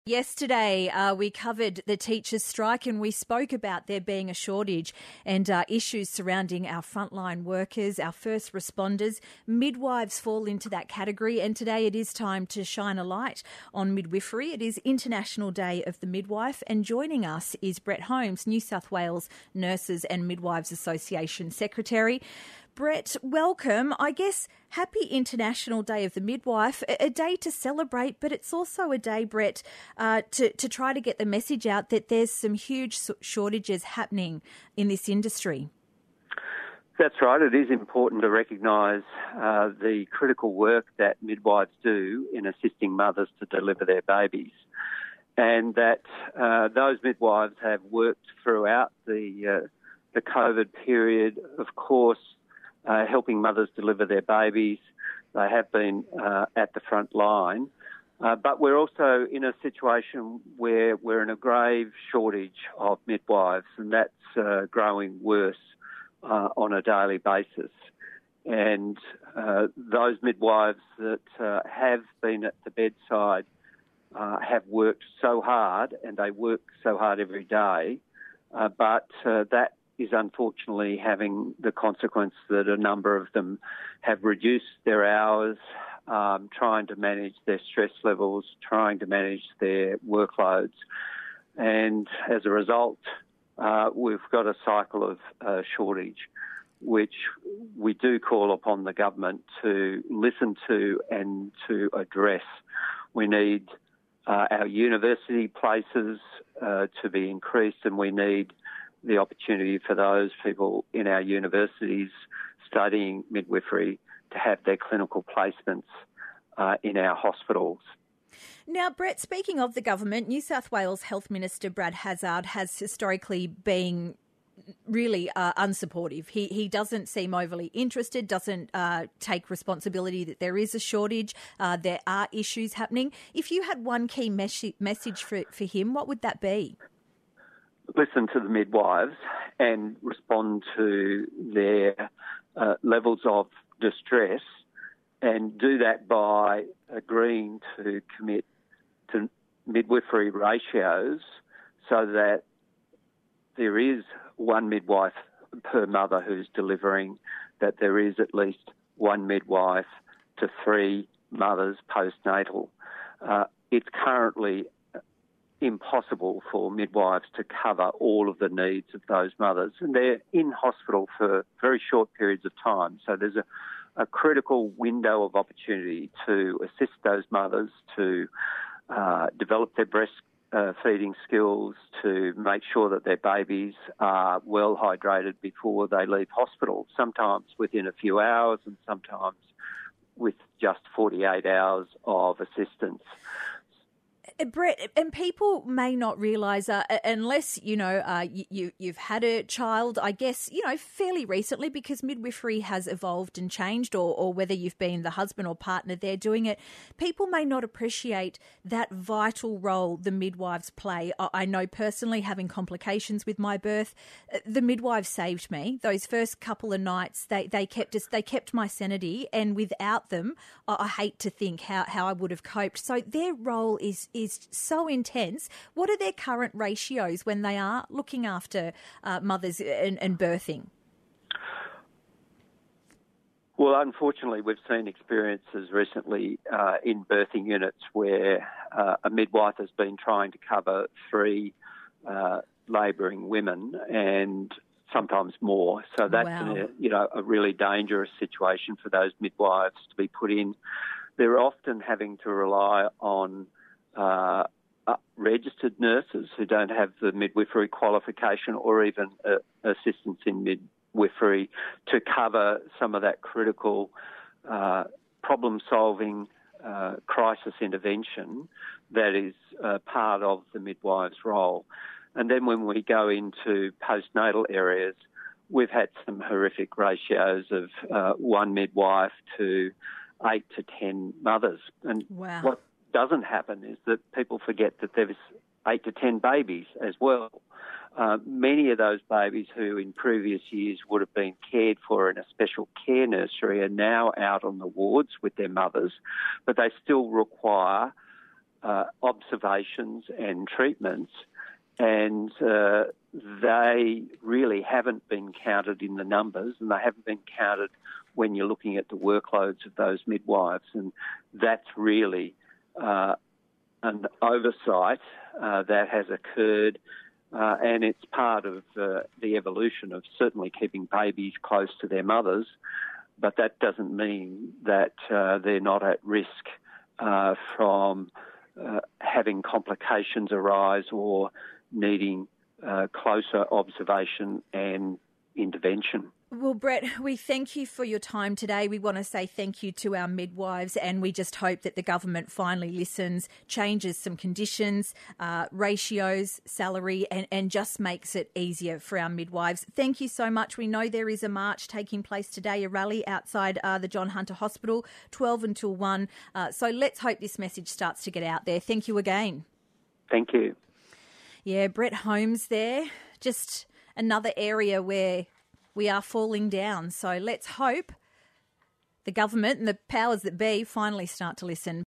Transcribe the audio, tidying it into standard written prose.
Yesterday, we covered the teachers' strike and we spoke about there being a shortage and issues surrounding our frontline workers, our first responders. Midwives fall into that category, and today it is time to shine a light on midwifery. It is International Day of the Midwife, and joining us is Brett Holmes, New South Wales Nurses and Midwives Association Secretary. Brett, welcome. I guess happy International Day of the Midwife, a day to celebrate, but it's also a day, Brett, to try to get the message out that there's some huge shortages happening in this industry. That's right. It is important to recognise the critical work that midwives do in assisting mothers to deliver their babies, and that those midwives have worked throughout the COVID period, of course, helping mothers deliver their babies. They have been at the front line. But we're also in a situation where we're in a grave shortage of midwives, and that's growing worse on a daily basis. And those midwives that have been at the bedside have worked so hard, and they work so hard every day, but that is unfortunately having the consequence that a number of them have reduced their hours, trying to manage their stress levels, trying to manage their workloads. And as a result, we've got a cycle of shortage, which we do call upon the government to listen to and to address. We need our university places to be increased, and we need the opportunity for those people in our universities studying midwifery to have their clinical placements in our hospitals. Now, Brett, speaking of the government, New South Wales Health Minister Brad Hazzard has historically been really unsupportive. He doesn't seem overly interested, doesn't take responsibility that there is a shortage, there are issues happening. If you had one key message for him, what would that be? Listen to the midwives and respond to their levels of distress, and do that by agreeing to commit to midwifery ratios so that there is one midwife per mother who's delivering, that there is at least one midwife to 3 mothers postnatal. It's currently impossible for midwives to cover all of the needs of those mothers, and they're in hospital for very short periods of time. So there's a critical window of opportunity to assist those mothers to develop their breast feeding skills, to make sure that their babies are well hydrated before they leave hospital, sometimes within a few hours and sometimes with just 48 hours of assistance. Brett, and people may not realise, unless, you've had a child, I guess, fairly recently, because midwifery has evolved and changed, or whether you've been the husband or partner there doing it, people may not appreciate that vital role the midwives play. I know personally, having complications with my birth, the midwives saved me. Those first couple of nights, they kept my sanity, and without them, I hate to think how I would have coped. So their role is so intense. What are their current ratios when they are looking after mothers and birthing? Well, unfortunately, we've seen experiences recently in birthing units where a midwife has been trying to cover 3 labouring women and sometimes more. So that's a really dangerous situation for those midwives to be put in. They're often having to rely on registered nurses who don't have the midwifery qualification, or even assistance in midwifery, to cover some of that critical problem-solving crisis intervention that is part of the midwife's role. And then when we go into postnatal areas, we've had some horrific ratios of one midwife to 8 to 10 mothers. And what doesn't happen is that people forget that there's 8 to 10 babies as well. Many of those babies who in previous years would have been cared for in a special care nursery are now out on the wards with their mothers, but they still require observations and treatments, and they really haven't been counted in the numbers, and they haven't been counted when you're looking at the workloads of those midwives, and that's really an oversight that has occurred, and it's part of the evolution of certainly keeping babies close to their mothers, but that doesn't mean that they're not at risk from having complications arise or needing closer observation and intervention. Well, Brett, we thank you for your time today. We want to say thank you to our midwives, and we just hope that the government finally listens, changes some conditions, ratios, salary, and just makes it easier for our midwives. Thank you so much. We know there is a march taking place today, a rally outside the John Hunter Hospital, 12 until 1. So let's hope this message starts to get out there. Thank you again. Thank you. Yeah, Brett Holmes there, just another area where we are falling down. So let's hope the government and the powers that be finally start to listen.